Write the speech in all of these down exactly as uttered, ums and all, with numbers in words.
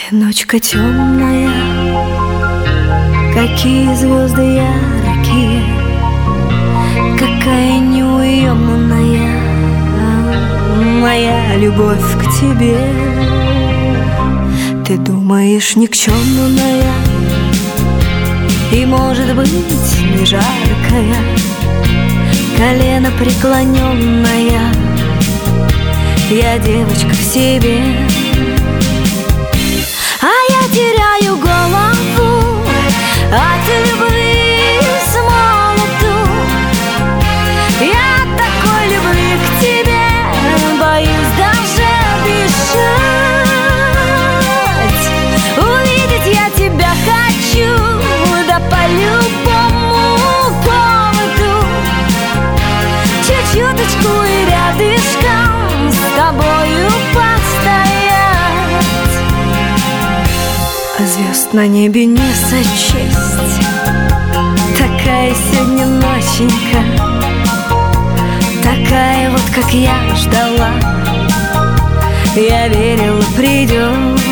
Ночка темная, какие звезды яркие, какая неуемная моя любовь к тебе. Ты думаешь, никчемная и, может быть, не жаркая, колено преклоненная, я девочка в себе. А я теряю голову от любви с молоду. Я такой любви к тебе боюсь даже дышать. Увидеть я тебя хочу, да по любому поводу. Чуть-чуточку и рядышком с тобою постоять. А звезд на небе не сочесть, такая сегодня ноченька, такая вот, как я ждала. Я верила, придет,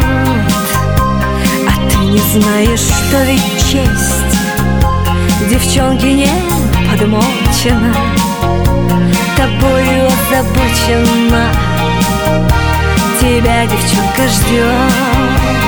а ты не знаешь, что ведь честь девчонки не подмочена, тобою озабочена. Тебя девчонка ждет.